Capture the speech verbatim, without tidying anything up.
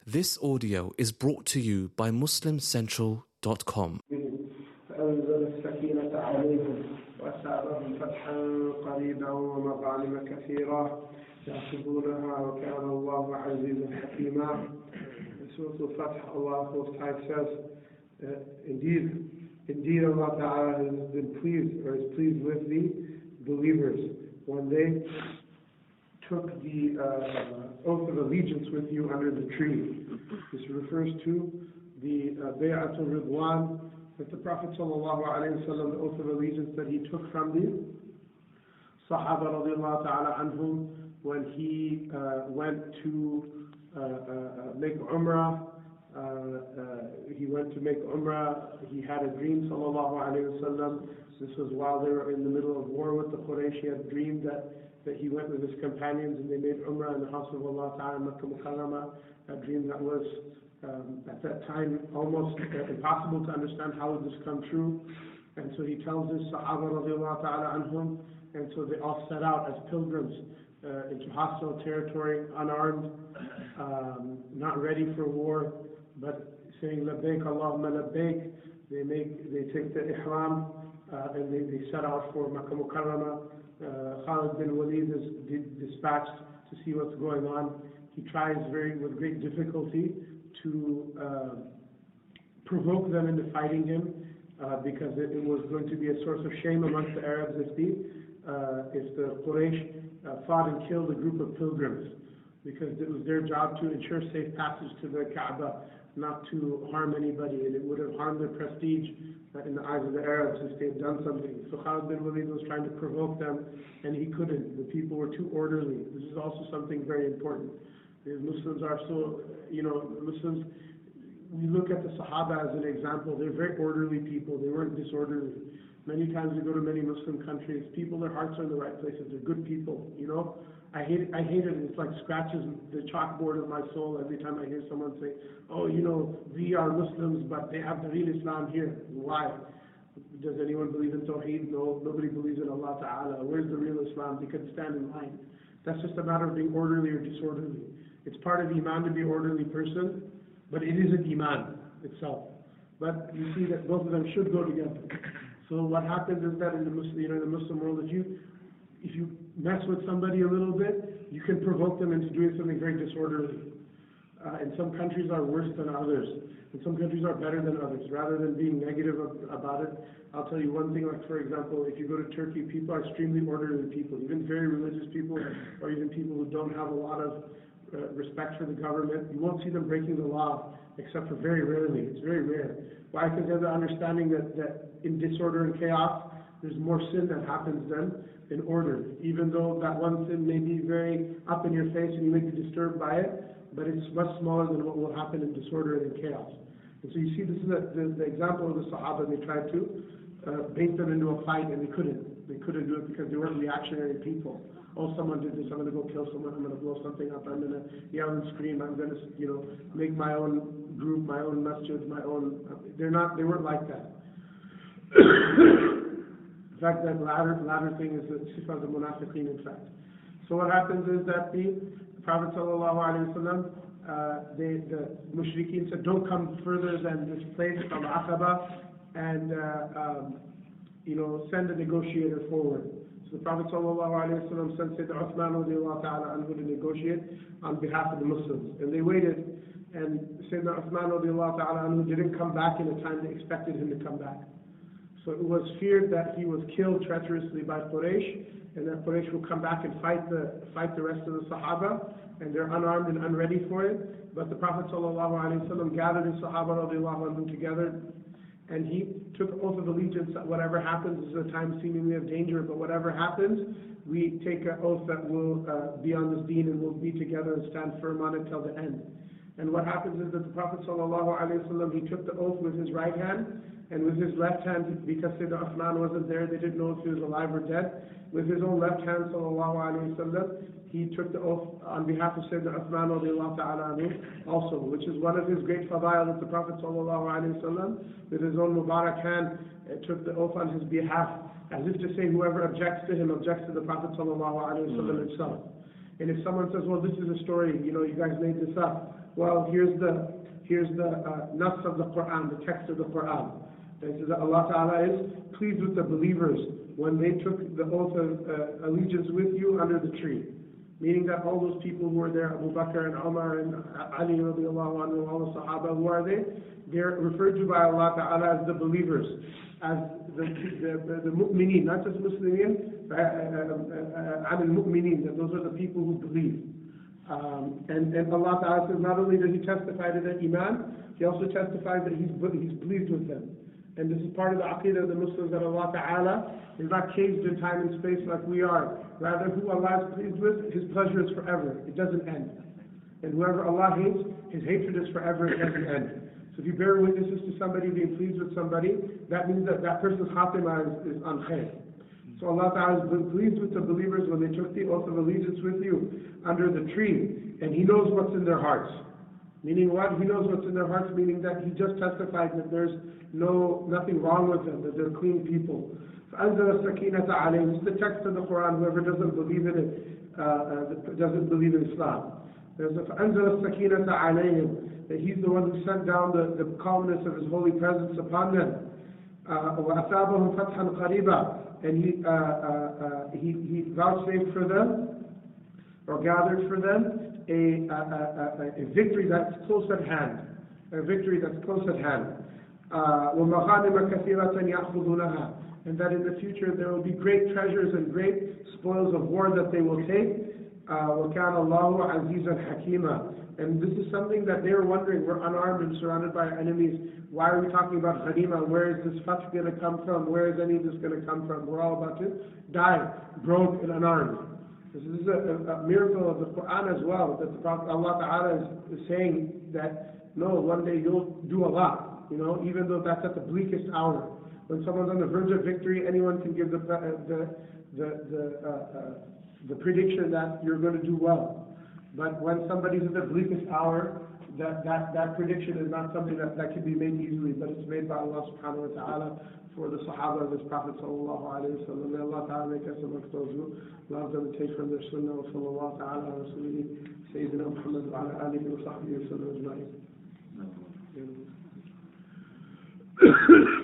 This audio is brought to you by muslim central dot com. فأنزل السكينة عليهم وأثابهم فتحا قريبا ومغانم كثيرة يحسبونها وكان الله عزيزا حكيما. Surah Al-Fatih, Allah Most High says, uh, indeed, indeed Allah Ta'ala has been pleased or is pleased with the believers when they took the uh, oath of allegiance with you under the tree. This refers to the uh, Bay'atul Ridwan, that the Prophet Sallallahu Alaihi Wasallam, the oath of allegiance that he took from the Sahaba radiallahu ta'ala anhum when he uh, went to uh, uh, make Umrah. Uh, uh, he went to make Umrah. He had a dream, Sallallahu Alaihi Wasallam. This was while they were in the middle of war with the Quraysh. He had dreamed that that he went with his companions and they made Umrah in the house of Allah Ta'ala, Makkah Mukarramah, a dream that was um, at that time almost uh, impossible to understand how would this come true. And so he tells his Sahaba radiallahu ta'ala anhum, and so they all set out as pilgrims uh, into hostile territory, unarmed, um, not ready for war, but saying Labbaik Allahumma Labbaik. They make, they take the ihram uh, and they, they set out for Makkah Mukarramah. Uh, Khalid bin Walid is dispatched to see what's going on. He tries very with great difficulty to uh, provoke them into fighting him uh, because it, it was going to be a source of shame amongst the Arabs if the uh, if the Quraysh uh, fought and killed a group of pilgrims, because it was their job to ensure safe passage to the Kaaba, not to harm anybody, and it would have harmed their prestige uh, in the eyes of the Arabs if they had done something. So Khalid bin Walid was trying to provoke them, and he couldn't. The people were too orderly. This is also something very important. Because Muslims are so, you know, Muslims, we look at the Sahaba as an example. They're very orderly people. They weren't disorderly. Many times we go to many Muslim countries, people, their hearts are in the right places. They're good people, you know. I hate it, I hate it. It's like scratches the chalkboard of my soul every time I hear someone say, oh, you know, we are Muslims, but they have the real Islam here. Why? Does anyone believe in Tawheed? No, nobody believes in Allah Ta'ala. Where's the real Islam? They could stand in line. That's just a matter of being orderly or disorderly. It's part of Iman to be an orderly person, but it isn't Iman itself. But you see that both of them should go together. So what happens is that in the Muslim, you know, in the Muslim world, if you if you mess with somebody a little bit, you can provoke them into doing something very disorderly. Uh, and some countries are worse than others, and some countries are better than others. Rather than being negative about it, I'll tell you one thing, like for example, if you go to Turkey, people are extremely orderly people, even very religious people, or even people who don't have a lot of uh, respect for the government. You won't see them breaking the law, except for very rarely. It's very rare. Why? Because they have the understanding that, that in disorder and chaos, there's more sin that happens than in order, even though that one sin may be very up in your face and you may be disturbed by it, but it's much smaller than what will happen in disorder and in chaos. And so you see, this is the, the, the example of the Sahaba. They tried to uh, bait them into a fight, and they couldn't. They couldn't do it because they weren't reactionary people. Oh, someone did this, I'm going to go kill someone, I'm going to blow something up, I'm going to yell and scream, I'm going to, you know, make my own group, my own masjid, my own, they're not, they weren't like that. In fact, that latter, latter thing is the sifat al-munafiqeen, in fact. So what happens is that the Prophet sallallahu alaihi wasallam, uh, they, the mushrikeen said, don't come further than this place, al-Aqaba, and, uh, um, you know, send a negotiator forward. So the Prophet sallallahu alaihi wasallam sent Sayyidina Uthman radiallahu ta'ala anhu to negotiate on behalf of the Muslims. And they waited, and Sayyidina Uthman radiallahu ta'ala anhu didn't come back in the time they expected him to come back. So it was feared that he was killed treacherously by Quraysh, and that Quraysh will come back and fight the fight the rest of the Sahaba, and they're unarmed and unready for it. But the Prophet ﷺ gathered his Sahaba radiallahu anhum together, and he took oath of allegiance that whatever happens, this is a time seemingly of danger, but whatever happens, we take an oath that we'll uh, be on this deen and we'll be together and stand firm on it till the end. And what happens is that the Prophet ﷺ, he took the oath with his right hand, and with his left hand, because Sayyidina Uthman wasn't there, they didn't know if he was alive or dead. With his own left hand, sallallahu alayhi wa sallam, he took the oath on behalf of Sayyidina Uthman radiallahu ta'ala anhu also, which is one of his great fadail that the Prophet sallallahu alayhi wa sallam, with his own Mubarak hand, uh, took the oath on his behalf, as if to say whoever objects to him objects to the Prophet sallallahu alayhi wa sallam himself. And if someone says, well, this is a story, you know, you guys made this up, Well, here's the here's the uh, nas of the Quran, the text of the Quran. It says that Allah Ta'ala is pleased with the believers when they took the oath of uh, allegiance with you under the tree. Meaning that all those people who were there, Abu Bakr and Umar and Ali radiallahu anhu, all the Sahaba, who are they? They're referred to by Allah Ta'ala as the believers, as the the, the, the mu'mineen, not just Muslimin, Amil mu'mineen, that those are the people who believe. Um, and, and Allah Ta'ala says not only does He testify to their iman, He also testifies that He's, he's pleased with them. And this is part of the aqidah of the Muslims, that Allah Ta'ala is not caged in time and space like we are. Rather, who Allah is pleased with, His pleasure is forever. It doesn't end. And whoever Allah hates, His hatred is forever. It doesn't end. So if you bear witnesses to somebody being pleased with somebody, that means that that person's khatimah is, is on khair. So Allah Ta'ala has been pleased with the believers when they took the oath of allegiance with you under the tree. And He knows what's in their hearts. Meaning what? He knows what's in their hearts, meaning that He just testified that there's no nothing wrong with them, that they're clean people. فَأَنزَلَ السَّكِينَةَ عَلَيْهِمْ. This is the text of the Quran. Whoever doesn't believe in it, uh, uh, doesn't believe in Islam. There's a فَأَنزَلَ السَّكِينَةَ عَلَيْهِمْ, that He's the one who sent down the, the calmness of His holy presence upon them. وَأَثَابَهُمْ فَتْحًا قَرِيبًا. And He, uh, uh, uh, he, he vouchsafed for them, or gathered for them, a, a, a, a victory that's close at hand. A victory that's close at hand. وَمَغَانِمَ كَثِيرَةً يَأْخُذُونَهَا. And that in the future there will be great treasures and great spoils of war that they will take. وَكَانَ اللَّهُ عَزِيزًا حَكِيمًا. And this is something that they were wondering. We're unarmed and surrounded by our enemies. Why are we talking about ghanima? Where is this fath going to come from? Where is any of this going to come from? We're all about to die, broke and unarmed. This is a, a, a miracle of the Quran as well, that the Prophet Allah Ta'ala is, is saying that, no, one day you'll do a lot, you know, even though that's at the bleakest hour. When someone's on the verge of victory, anyone can give the, uh, the, the, the, uh, uh, the prediction that you're going to do well. But when somebody's in the bleakest hour, that, that, that prediction is not something that, that can be made easily, but it's made by Allah Subhanahu wa Ta'ala for the Sahaba of His Prophet Sallallahu Alaihi Wasallam. May Allah Ta'ala make us amongst those who love them and take from their sunnah. Wa sallallahu ta'ala ala rasulihi Sayyidina Muhammad wa ala alihi wa sahbihi wa sallam ajma'in.